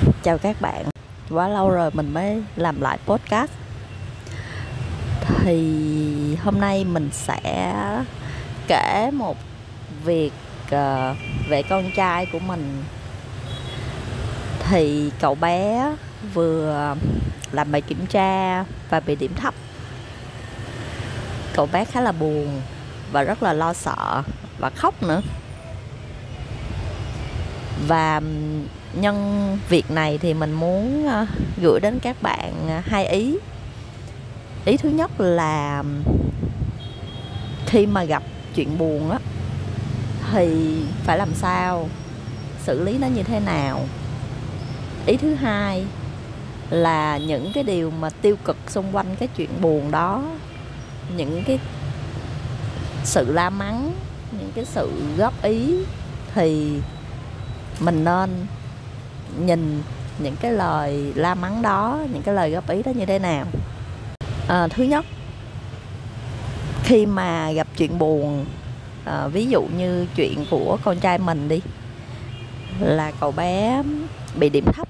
Chào các bạn, quá lâu rồi mình mới làm lại podcast. Thì hôm nay mình sẽ kể một việc về con trai của mình. Thì cậu bé vừa làm bài kiểm tra và bị điểm thấp. Cậu bé khá là buồn và rất là lo sợ và khóc nữa. Và nhân việc này thì mình muốn gửi đến các bạn hai ý. Ý thứ nhất là khi mà gặp chuyện buồn á thì phải làm sao, xử lý nó như thế nào. Ý thứ hai là những cái điều mà tiêu cực xung quanh cái chuyện buồn đó, những cái sự la mắng, những cái sự góp ý, thì mình nên nhìn những cái lời la mắng đó, những cái lời góp ý đó như thế nào. Thứ nhất, khi mà gặp chuyện buồn, ví dụ như chuyện của con trai mình đi, là cậu bé bị điểm thấp,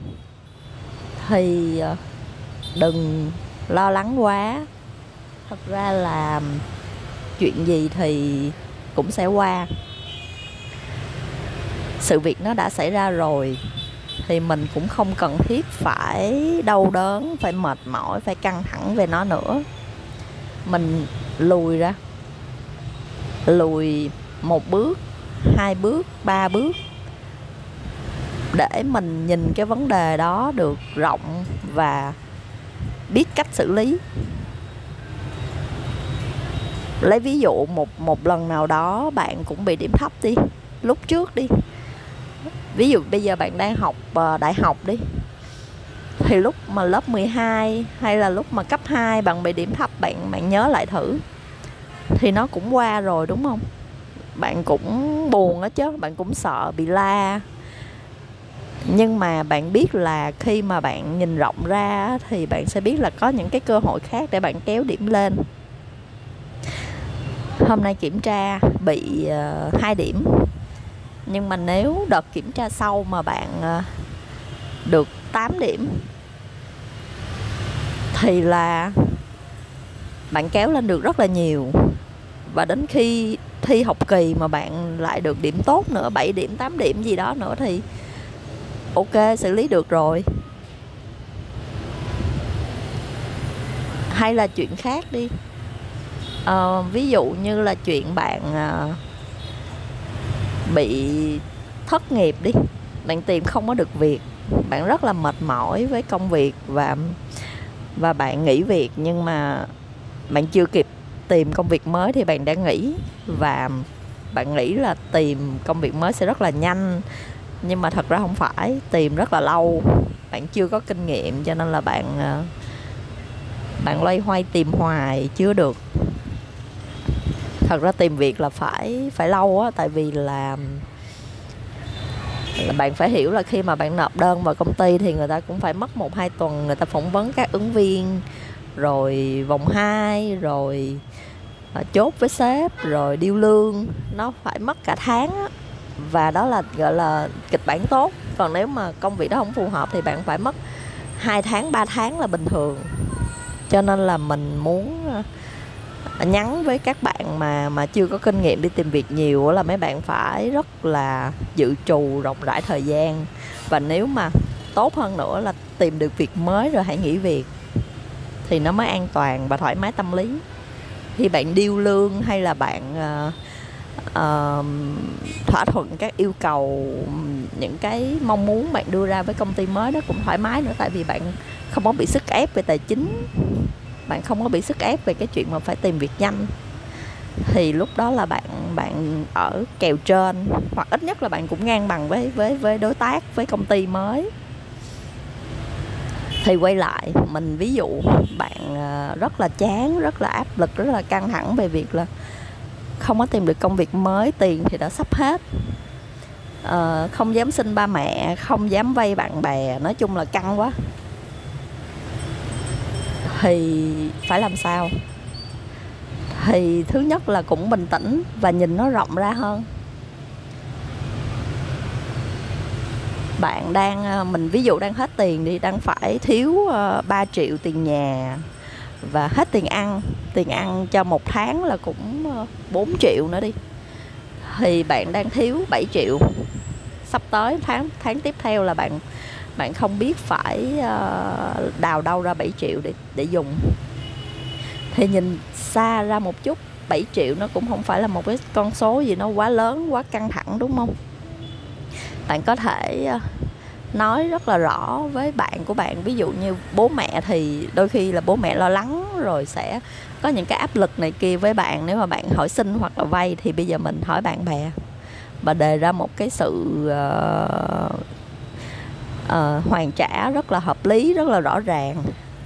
thì đừng lo lắng quá. Thật ra là chuyện gì thì cũng sẽ qua. Sự việc nó đã xảy ra rồi thì mình cũng không cần thiết phải đau đớn, phải mệt mỏi, phải căng thẳng về nó nữa. Mình lùi một bước, 2 bước, 3 bước, để mình nhìn cái vấn đề đó được rộng và biết cách xử lý. Lấy ví dụ một lần nào đó bạn cũng bị điểm thấp đi, lúc trước đi. Ví dụ bây giờ bạn đang học đại học đi, thì lúc mà lớp 12 hay là lúc mà cấp 2 bạn bị điểm thấp, bạn nhớ lại thử, thì nó cũng qua rồi đúng không? Bạn cũng buồn á chứ, bạn cũng sợ bị la. Nhưng mà bạn biết là khi mà bạn nhìn rộng ra thì bạn sẽ biết là có những cái cơ hội khác để bạn kéo điểm lên. Hôm nay kiểm tra bị 2 điểm, nhưng mà nếu đợt kiểm tra sau mà bạn được 8 điểm thì là bạn kéo lên được rất là nhiều. Và đến khi thi học kỳ mà bạn lại được điểm tốt nữa, 7 điểm, 8 điểm gì đó nữa, thì ok, xử lý được rồi. Hay là chuyện khác đi, ví dụ như là chuyện bạn bị thất nghiệp đi, bạn tìm không có được việc, bạn rất là mệt mỏi với công việc và bạn nghỉ việc, nhưng mà bạn chưa kịp tìm công việc mới thì bạn đã nghỉ. Và bạn nghĩ là tìm công việc mới sẽ rất là nhanh, nhưng mà thật ra không phải, tìm rất là lâu. Bạn chưa có kinh nghiệm cho nên là bạn loay hoay tìm hoài chưa được. Thật ra tìm việc là phải lâu á, tại vì là bạn phải hiểu là khi mà bạn nộp đơn vào công ty thì người ta cũng phải mất 1-2 tuần, người ta phỏng vấn các ứng viên, rồi vòng 2, rồi chốt với sếp, rồi điêu lương, nó phải mất cả tháng á. Và đó là gọi là kịch bản tốt. Còn nếu mà công việc đó không phù hợp thì bạn phải mất 2 tháng, 3 tháng là bình thường. Cho nên là mình muốn nhắn với các bạn mà chưa có kinh nghiệm đi tìm việc nhiều là mấy bạn phải rất là dự trù rộng rãi thời gian. Và nếu mà tốt hơn nữa là tìm được việc mới rồi hãy nghỉ việc, thì nó mới an toàn và thoải mái tâm lý. Khi bạn điêu lương hay là bạn thỏa thuận các yêu cầu, những cái mong muốn bạn đưa ra với công ty mới đó cũng thoải mái nữa. Tại vì bạn không có bị sức ép về tài chính, bạn không có bị sức ép về cái chuyện mà phải tìm việc nhanh. Thì lúc đó là bạn ở kèo trên, hoặc ít nhất là bạn cũng ngang bằng với đối tác, với công ty mới. Thì quay lại, mình ví dụ bạn rất là chán, rất là áp lực, rất là căng thẳng về việc là không có tìm được công việc mới, tiền thì đã sắp hết, không dám xin ba mẹ, không dám vay bạn bè, nói chung là căng quá. Thì phải làm sao? Thì thứ nhất là cũng bình tĩnh và nhìn nó rộng ra hơn. Bạn đang mình ví dụ đang hết tiền đi, đang phải thiếu 3 triệu tiền nhà và hết tiền ăn cho một tháng là cũng 4 triệu nữa đi, thì bạn đang thiếu 7 triệu. Sắp tới tháng tiếp theo là bạn không biết phải đào đâu ra 7 triệu để dùng. Thì nhìn xa ra một chút, 7 triệu nó cũng không phải là một cái con số gì nó quá lớn, quá căng thẳng, đúng không? Bạn có thể nói rất là rõ với bạn của bạn. Ví dụ như bố mẹ thì đôi khi là bố mẹ lo lắng rồi sẽ có những cái áp lực này kia với bạn. Nếu mà bạn hỏi xin hoặc là vay thì bây giờ mình hỏi bạn bè và đề ra một cái sự hoàn trả rất là hợp lý, rất là rõ ràng.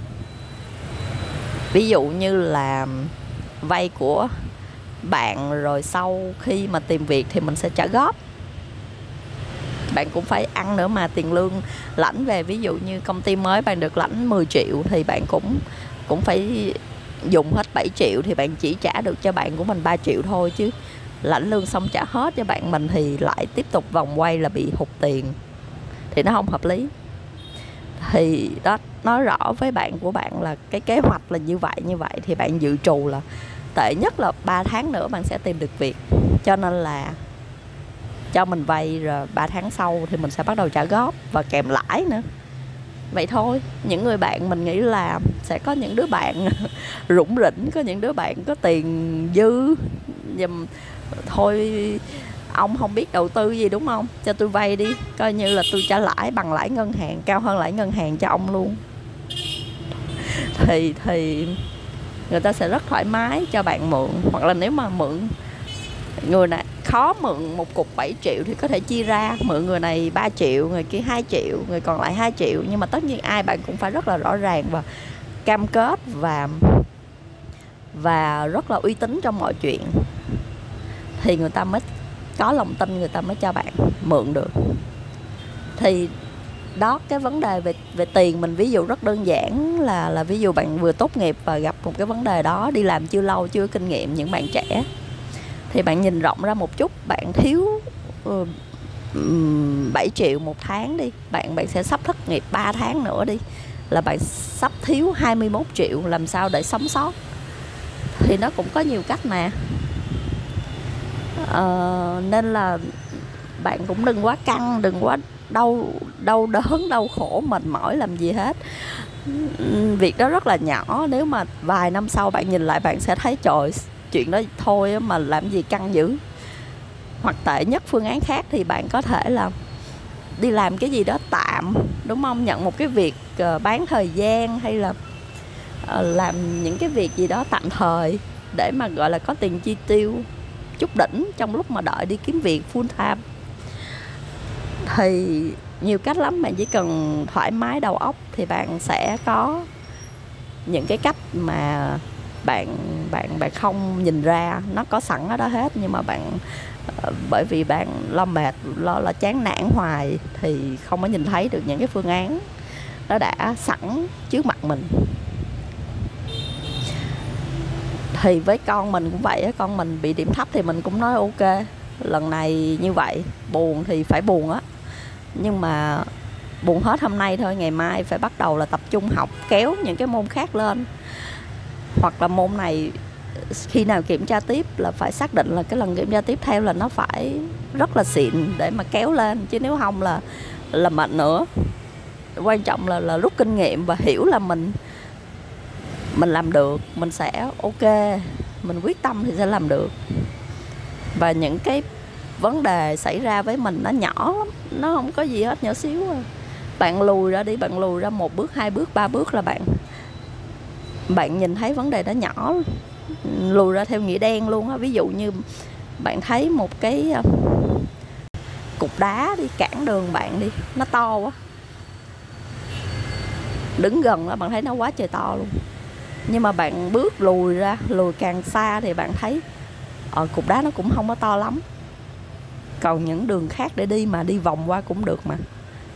Ví dụ như là vay của bạn rồi sau khi mà tìm việc thì mình sẽ trả góp. Bạn cũng phải ăn nữa mà, tiền lương lãnh về, ví dụ như công ty mới bạn được lãnh 10 triệu thì bạn cũng phải dùng hết 7 triệu thì bạn chỉ trả được cho bạn của mình 3 triệu thôi, chứ lãnh lương xong trả hết cho bạn mình thì lại tiếp tục vòng quay là bị hụt tiền, thì nó không hợp lý. Thì đó, nói rõ với bạn của bạn là cái kế hoạch là như vậy thì bạn dự trù là tệ nhất là 3 tháng nữa bạn sẽ tìm được việc, cho nên là cho mình vay rồi 3 tháng sau thì mình sẽ bắt đầu trả góp và kèm lãi nữa. Vậy thôi. Những người bạn mình nghĩ là sẽ có những đứa bạn rủng rỉnh, có những đứa bạn có tiền dư, dùm thôi ông không biết đầu tư gì đúng không, cho tôi vay đi, coi như là tôi trả lãi bằng lãi ngân hàng, cao hơn lãi ngân hàng cho ông luôn. Thì người ta sẽ rất thoải mái cho bạn mượn. Hoặc là nếu mà mượn người này khó mượn một cục 7 triệu thì có thể chia ra, mượn người này 3 triệu, người kia 2 triệu, người còn lại 2 triệu. Nhưng mà tất nhiên ai bạn cũng phải rất là rõ ràng và cam kết và rất là uy tín trong mọi chuyện, thì người ta mới có lòng tin, người ta mới cho bạn mượn được. Thì đó, cái vấn đề về tiền mình ví dụ rất đơn giản là ví dụ bạn vừa tốt nghiệp và gặp một cái vấn đề đó, đi làm chưa lâu, chưa kinh nghiệm, những bạn trẻ thì bạn nhìn rộng ra một chút, bạn thiếu 7 triệu một tháng đi, bạn sẽ sắp thất nghiệp 3 tháng nữa đi, là bạn sắp thiếu 21 triệu, làm sao để sống sót. Thì nó cũng có nhiều cách mà. Nên là bạn cũng đừng quá căng, đừng quá đau đớn, đau khổ, mệt mỏi làm gì hết. Việc đó rất là nhỏ, nếu mà vài năm sau bạn nhìn lại bạn sẽ thấy trời, chuyện đó thôi mà làm gì căng dữ. Hoặc tệ nhất phương án khác thì bạn có thể là đi làm cái gì đó tạm, đúng không? Nhận một cái việc bán thời gian, hay là làm những cái việc gì đó tạm thời để mà gọi là có tiền chi tiêu chút đỉnh trong lúc mà đợi đi kiếm việc full time. Thì nhiều cách lắm, bạn chỉ cần thoải mái đầu óc thì bạn sẽ có những cái cách mà bạn không nhìn ra, nó có sẵn ở đó hết. Nhưng mà bạn bởi vì bạn lo mệt, lo chán nản hoài thì không có nhìn thấy được những cái phương án nó đã sẵn trước mặt mình. Thì với con mình cũng vậy, con mình bị điểm thấp thì mình cũng nói ok, lần này như vậy, buồn thì phải buồn á, nhưng mà buồn hết hôm nay thôi, ngày mai phải bắt đầu là tập trung học, kéo những cái môn khác lên. Hoặc là môn này khi nào kiểm tra tiếp là phải xác định là cái lần kiểm tra tiếp theo là nó phải rất là xịn để mà kéo lên, chứ nếu không là mệt nữa. Quan trọng là rút kinh nghiệm và hiểu là mình làm được, mình sẽ ok, mình quyết tâm thì sẽ làm được. Và những cái vấn đề xảy ra với mình nó nhỏ lắm, nó không có gì hết, nhỏ xíu à. Bạn lùi ra đi, bạn lùi ra 1 bước, 2 bước, 3 bước là bạn nhìn thấy vấn đề đó nhỏ, lùi ra theo nghĩa đen luôn á. Ví dụ như bạn thấy một cái cục đá đi cản đường bạn đi, nó to quá, đứng gần đó bạn thấy nó quá trời to luôn. Nhưng mà bạn bước lùi càng xa thì bạn thấy cục đá nó cũng không có to lắm, còn những đường khác để đi mà đi vòng qua cũng được mà.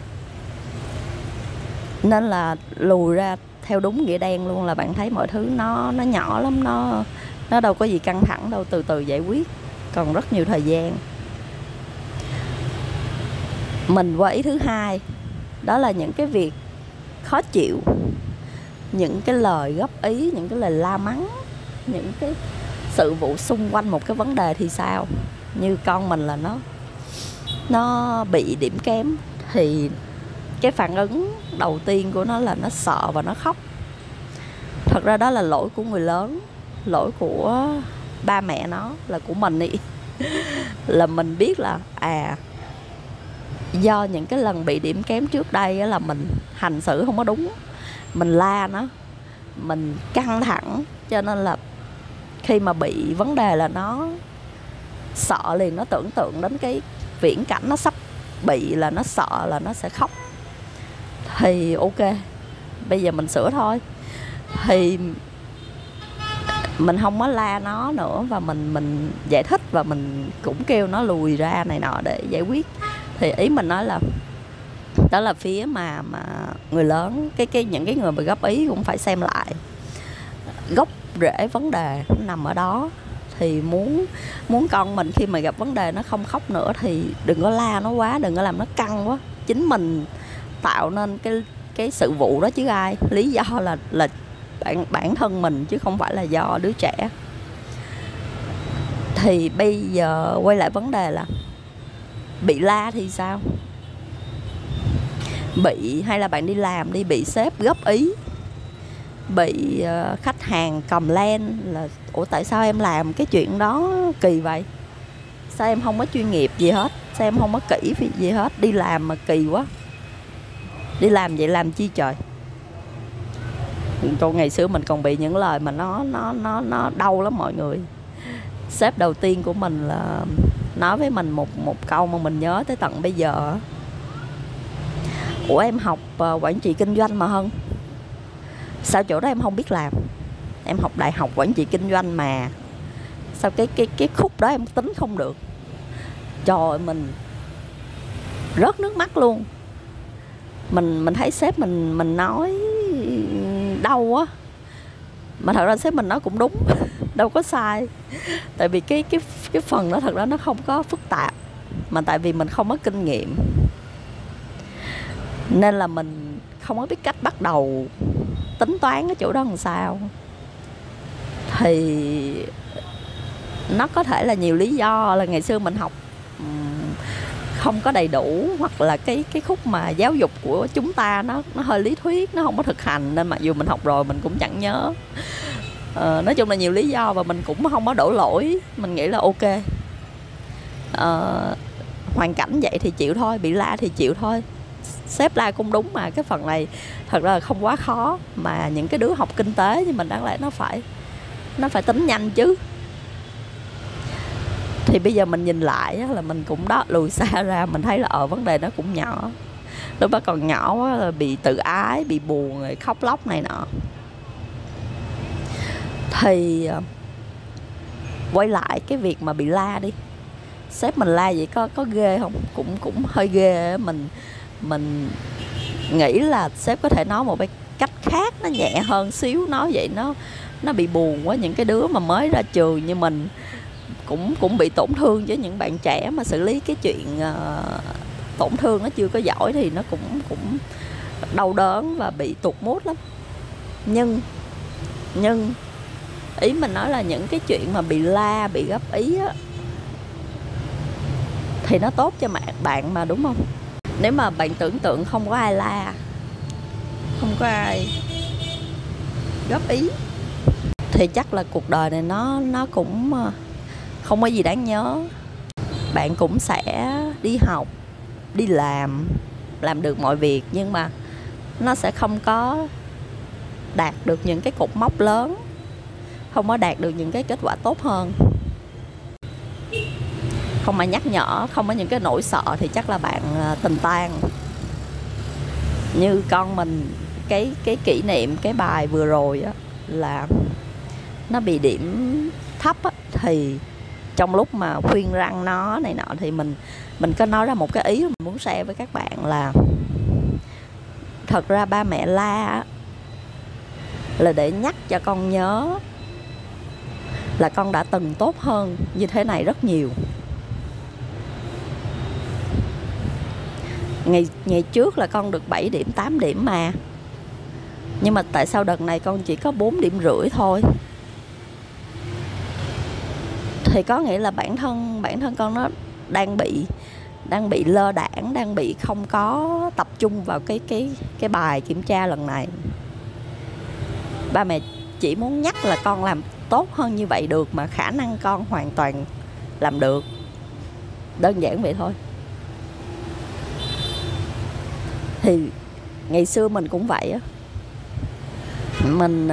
Nên là lùi ra theo đúng nghĩa đen luôn là bạn thấy mọi thứ nó nhỏ lắm, nó đâu có gì căng thẳng đâu, từ từ giải quyết, còn rất nhiều thời gian. Mình qua ý thứ hai, đó là những cái việc khó chịu, những cái lời góp ý, những cái lời la mắng, những cái sự vụ xung quanh một cái vấn đề thì sao. Như con mình là nó bị điểm kém, thì cái phản ứng đầu tiên của nó là nó sợ và nó khóc. Thật ra đó là lỗi của người lớn, lỗi của ba mẹ nó, là của mình ý. Là mình biết là do những cái lần bị điểm kém trước đây là mình hành xử không có đúng, mình la nó, mình căng thẳng, cho nên là khi mà bị vấn đề là nó sợ liền, nó tưởng tượng đến cái viễn cảnh nó sắp bị, là nó sợ là nó sẽ khóc. Thì ok, bây giờ mình sửa thôi. Thì mình không có la nó nữa, và mình giải thích, và mình cũng kêu nó lùi ra này nọ để giải quyết. Thì ý mình nói là đó là phía mà người lớn, những cái người mà góp ý cũng phải xem lại gốc rễ vấn đề nằm ở đó. Thì muốn con mình khi mà gặp vấn đề nó không khóc nữa thì đừng có la nó quá, đừng có làm nó căng quá. Chính mình tạo nên cái sự vụ đó chứ ai. Lý do là bản thân mình, chứ không phải là do đứa trẻ. Thì bây giờ quay lại vấn đề là bị la thì sao? Hay là bạn đi làm đi, bị sếp góp ý, bị khách hàng cầm lên là ủa tại sao em làm cái chuyện đó kỳ vậy, sao em không có chuyên nghiệp gì hết, sao em không có kỹ gì hết, đi làm mà kỳ quá, đi làm vậy làm chi trời. Còn ngày xưa mình còn bị những lời mà nó đau lắm mọi người. Sếp đầu tiên của mình là nói với mình một câu mà mình nhớ tới tận bây giờ. Ủa em học quản trị kinh doanh mà Hân, sao chỗ đó em không biết làm? Em học đại học quản trị kinh doanh mà, sao cái khúc đó em tính không được? Trời, mình rớt nước mắt luôn. Mình thấy sếp mình nói đau quá. Mà thật ra sếp mình nói cũng đúng, đâu có sai. Tại vì cái phần đó thật ra nó không có phức tạp, mà tại vì mình không có kinh nghiệm nên là mình không có biết cách bắt đầu tính toán cái chỗ đó làm sao. Thì nó có thể là nhiều lý do, là ngày xưa mình học không có đầy đủ, hoặc là cái khúc mà giáo dục của chúng ta nó hơi lý thuyết, nó không có thực hành, nên mặc dù mình học rồi mình cũng chẳng nhớ. Nói chung là nhiều lý do, và mình cũng không có đổ lỗi. Mình nghĩ là ok, hoàn cảnh vậy thì chịu thôi, bị la thì chịu thôi. Sếp la cũng đúng mà, cái phần này thật ra là không quá khó. Mà những cái đứa học kinh tế như mình đáng lẽ nó phải tính nhanh chứ. Thì bây giờ mình nhìn lại là mình cũng đó, lùi xa ra, mình thấy là vấn đề nó cũng nhỏ. Lúc đó còn nhỏ quá là bị tự ái, bị buồn, rồi khóc lóc này nọ. Thì quay lại cái việc mà bị la đi. Sếp mình la vậy có ghê không? Cũng hơi ghê. Mình nghĩ là sếp có thể nói một cái cách khác, nó nhẹ hơn xíu. Nói vậy nó bị buồn quá. Những cái đứa mà mới ra trường như mình cũng bị tổn thương, với những bạn trẻ mà xử lý cái chuyện tổn thương nó chưa có giỏi thì nó cũng đau đớn và bị tụt mood lắm. Nhưng ý mình nói là những cái chuyện mà bị la, bị góp ý á, thì nó tốt cho bạn mà, đúng không? Nếu mà bạn tưởng tượng không có ai la, không có ai góp ý, thì chắc là cuộc đời này nó cũng không có gì đáng nhớ. Bạn cũng sẽ đi học, đi làm được mọi việc, nhưng mà nó sẽ không có đạt được những cái cột mốc lớn, không có đạt được những cái kết quả tốt hơn. Không ai nhắc nhở, không có những cái nỗi sợ thì chắc là bạn tình tan. Như con mình, cái kỷ niệm cái bài vừa rồi á, là nó bị điểm thấp á, thì trong lúc mà khuyên răn nó này nọ thì mình có nói ra một cái ý mình muốn share với các bạn là thật ra ba mẹ la là để nhắc cho con nhớ là con đã từng tốt hơn như thế này rất nhiều. Ngày trước là con được 7 điểm 8 điểm mà, nhưng mà tại sao đợt này con chỉ có 4,5 điểm thôi? Thì có nghĩa là bản thân con nó đang bị lơ đãng, đang bị không có tập trung vào cái bài kiểm tra lần này. Ba mẹ chỉ muốn nhắc là con làm tốt hơn như vậy được, mà khả năng con hoàn toàn làm được. Đơn giản vậy thôi. Thì ngày xưa mình cũng vậy á. Mình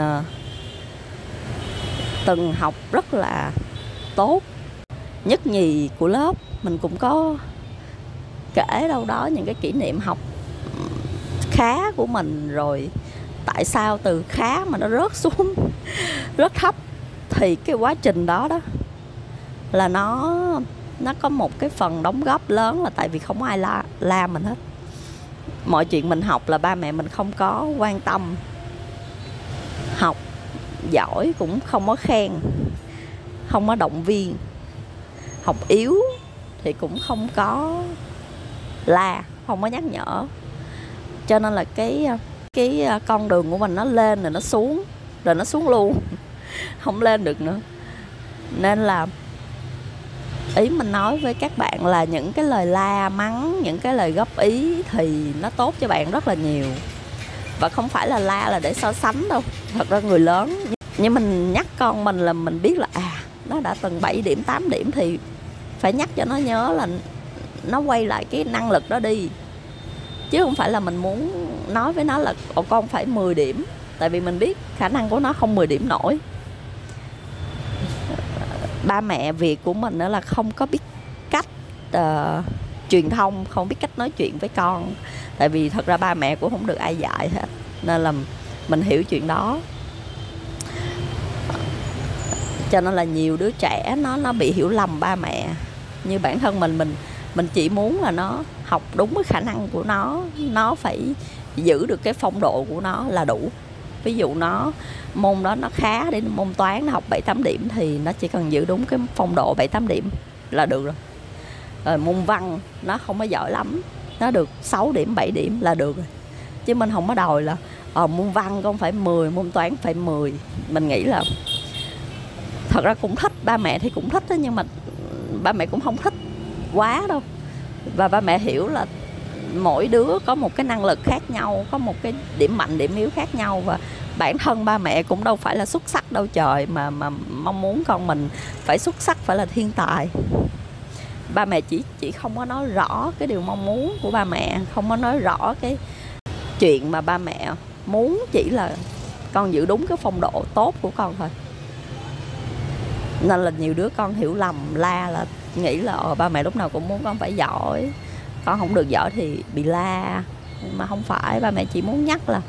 từng học rất là tốt, nhất nhì của lớp. Mình cũng có kể đâu đó những cái kỷ niệm học khá của mình, rồi tại sao từ khá mà nó rớt xuống rất thấp. Thì cái quá trình đó là nó có một cái phần đóng góp lớn là tại vì không có ai la mình hết. Mọi chuyện mình học là ba mẹ mình không có quan tâm. Học giỏi cũng không có khen, không có động viên. Học yếu thì cũng không có la, không có nhắc nhở. Cho nên là cái con đường của mình nó lên rồi nó xuống luôn, không lên được nữa. Nên là ý mình nói với các bạn là những cái lời la mắng, những cái lời góp ý thì nó tốt cho bạn rất là nhiều. Và không phải là la là để so sánh đâu. Thật ra người lớn, nhưng mình nhắc con mình là mình biết là nó đã từng 7 điểm 8 điểm thì phải nhắc cho nó nhớ là nó quay lại cái năng lực đó đi. Chứ không phải là mình muốn nói với nó là con phải 10 điểm. Tại vì mình biết khả năng của nó không 10 điểm nổi. Ba mẹ việc của mình đó là không có biết cách truyền thông, không biết cách nói chuyện với con. Tại vì thật ra ba mẹ cũng không được ai dạy hết. Nên là mình hiểu chuyện đó. Cho nên là nhiều đứa trẻ nó bị hiểu lầm ba mẹ. Như bản thân mình chỉ muốn là nó học đúng với khả năng của nó phải giữ được cái phong độ của nó là đủ. Ví dụ môn đó nó khá, để môn toán nó học 7-8 điểm thì nó chỉ cần giữ đúng cái phong độ 7-8 điểm là được rồi. Rồi môn văn nó không có giỏi lắm, nó được 6 điểm 7 điểm là được rồi. Chứ mình không có đòi là môn văn con phải 10, môn toán phải 10. Mình nghĩ là thật ra cũng thích, ba mẹ thì cũng thích đó, nhưng mà ba mẹ cũng không thích quá đâu. Và ba mẹ hiểu là mỗi đứa có một cái năng lực khác nhau, có một cái điểm mạnh điểm yếu khác nhau. Và bản thân ba mẹ cũng đâu phải là xuất sắc đâu trời, mà mong muốn con mình phải xuất sắc, phải là thiên tài. Ba mẹ chỉ không có nói rõ cái điều mong muốn của ba mẹ, không có nói rõ cái chuyện mà ba mẹ muốn, chỉ là con giữ đúng cái phong độ tốt của con thôi. Nên là nhiều đứa con hiểu lầm, la là nghĩ là ba mẹ lúc nào cũng muốn con phải giỏi, con không được giỏi thì bị la. Mà không phải, ba mẹ chỉ muốn nhắc là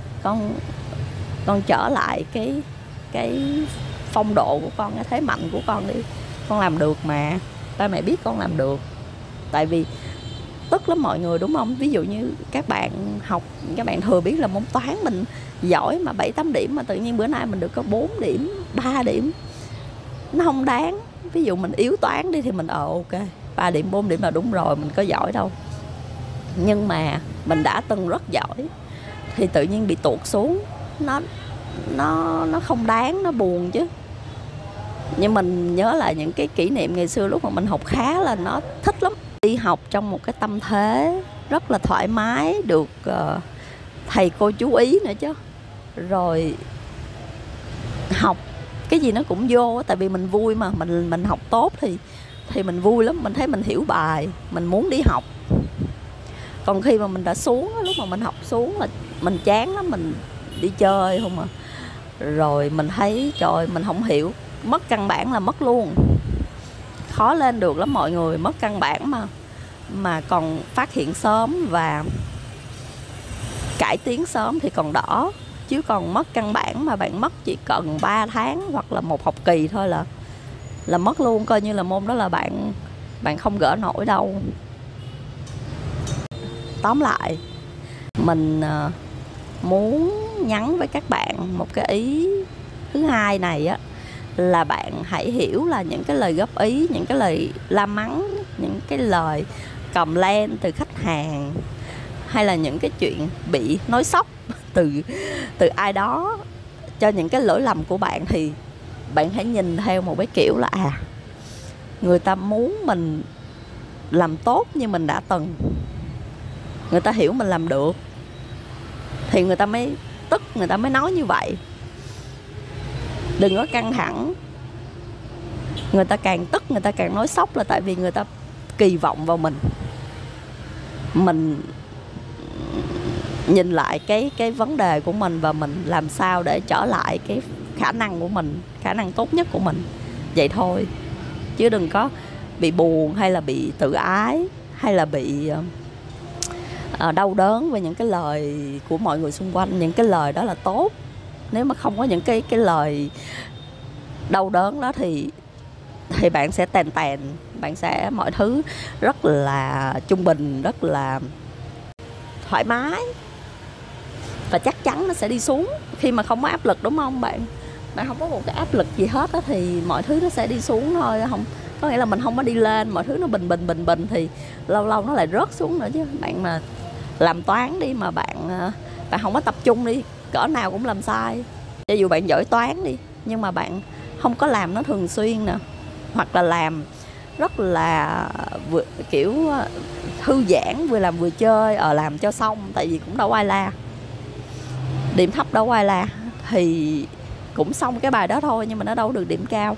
con trở lại cái phong độ của con, cái thế mạnh của con đi. Con làm được mà, ba mẹ biết con làm được. Tại vì tức lắm mọi người, đúng không? Ví dụ như các bạn học, các bạn thừa biết là môn toán mình giỏi mà 7-8 điểm, mà tự nhiên bữa nay mình được có 4 điểm 3 điểm, nó không đáng. Ví dụ mình yếu toán đi thì mình ok, 3 điểm 4 điểm là đúng rồi, mình có giỏi đâu. Nhưng mà mình đã từng rất giỏi thì tự nhiên bị tụt xuống, nó không đáng, nó buồn chứ. Nhưng mình nhớ lại những cái kỷ niệm ngày xưa lúc mà mình học khá là nó thích lắm. Đi học trong một cái tâm thế rất là thoải mái, được thầy cô chú ý nữa chứ. Rồi học cái gì nó cũng vô, tại vì mình vui mà, mình học tốt thì mình vui lắm. Mình thấy mình hiểu bài, mình muốn đi học. Còn khi mà mình đã xuống, lúc mà mình học xuống là mình chán lắm, mình đi chơi không à. Rồi mình thấy trời, mình không hiểu, mất căn bản là mất luôn. Khó lên được lắm mọi người, mất căn bản mà còn phát hiện sớm và cải tiến sớm thì còn đỡ. Chứ còn mất căn bản mà bạn mất chỉ cần 3 tháng hoặc là 1 học kỳ thôi là mất luôn, coi như là môn đó là bạn không gỡ nổi đâu. Tóm lại, mình muốn nhắn với các bạn một cái ý thứ hai này á, là bạn hãy hiểu là những cái lời góp ý, những cái lời la mắng, những cái lời complain từ khách hàng, hay là những cái chuyện bị nói sóc từ ai đó cho những cái lỗi lầm của bạn, thì bạn hãy nhìn theo một cái kiểu là người ta muốn mình làm tốt như mình đã từng, người ta hiểu mình làm được thì người ta mới tức, người ta mới nói như vậy. Đừng có căng thẳng. Người ta càng tức, người ta càng nói sóc là tại vì người ta kỳ vọng vào mình. Mình nhìn lại cái vấn đề của mình và mình làm sao để trở lại cái khả năng của mình, khả năng tốt nhất của mình. Vậy thôi. Chứ đừng có bị buồn hay là bị tự ái hay là bị đau đớn về những cái lời của mọi người xung quanh. Những cái lời đó là tốt. Nếu mà không có những cái lời đau đớn đó thì bạn sẽ tèn, bạn sẽ mọi thứ rất là trung bình, rất là thoải mái, và chắc chắn nó sẽ đi xuống khi mà không có áp lực, đúng không bạn? Bạn không có một cái áp lực gì hết đó, thì mọi thứ nó sẽ đi xuống thôi. Không có nghĩa là mình không có đi lên, mọi thứ nó bình bình thì lâu lâu nó lại rớt xuống nữa chứ. Bạn mà làm toán đi mà bạn không có tập trung đi, cỡ nào cũng làm sai. Cho dù bạn giỏi toán đi, nhưng mà bạn không có làm nó thường xuyên nè, hoặc là làm rất là kiểu thư giãn, vừa làm vừa chơi, làm cho xong, tại vì cũng đâu có ai la, điểm thấp đâu có ai la, thì cũng xong cái bài đó thôi, nhưng mà nó đâu được điểm cao,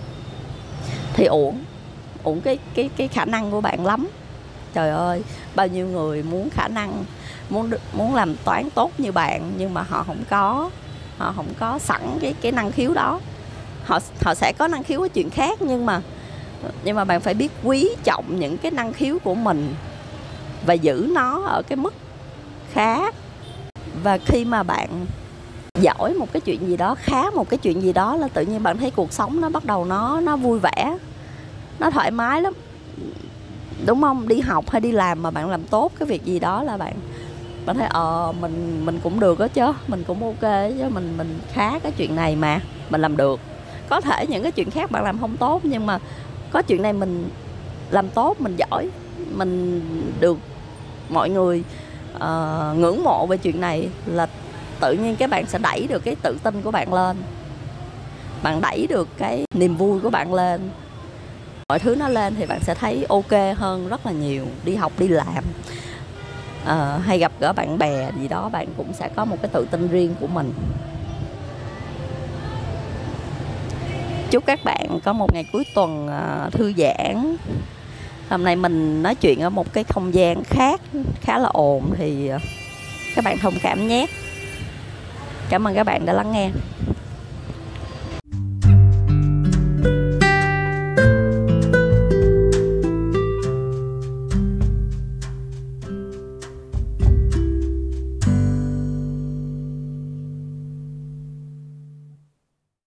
thì uổng cái khả năng của bạn lắm. Trời ơi, bao nhiêu người muốn khả năng, muốn làm toán tốt như bạn, nhưng mà họ không có sẵn cái năng khiếu đó. Họ sẽ có năng khiếu ở chuyện khác, nhưng mà bạn phải biết quý trọng những cái năng khiếu của mình và giữ nó ở cái mức khá. Và khi mà bạn giỏi một cái chuyện gì đó, khá một cái chuyện gì đó, là tự nhiên bạn thấy cuộc sống nó bắt đầu nó vui vẻ, nó thoải mái lắm, đúng không? Đi học hay đi làm mà bạn làm tốt cái việc gì đó là bạn thấy mình cũng được đó chứ, mình cũng ok chứ, mình khá cái chuyện này mà mình làm được. Có thể những cái chuyện khác bạn làm không tốt, nhưng mà có chuyện này mình làm tốt, mình giỏi, mình được mọi người ngưỡng mộ về chuyện này, là tự nhiên cái bạn sẽ đẩy được cái tự tin của bạn lên, bạn đẩy được cái niềm vui của bạn lên, mọi thứ nó lên thì bạn sẽ thấy ok hơn rất là nhiều. Đi học, đi làm, hay gặp gỡ bạn bè gì đó, bạn cũng sẽ có một cái tự tin riêng của mình. Chúc các bạn có một ngày cuối tuần thư giãn. Hôm nay mình nói chuyện ở một cái không gian khác, khá là ồn, thì các bạn thông cảm nhé. Cảm ơn các bạn đã lắng nghe.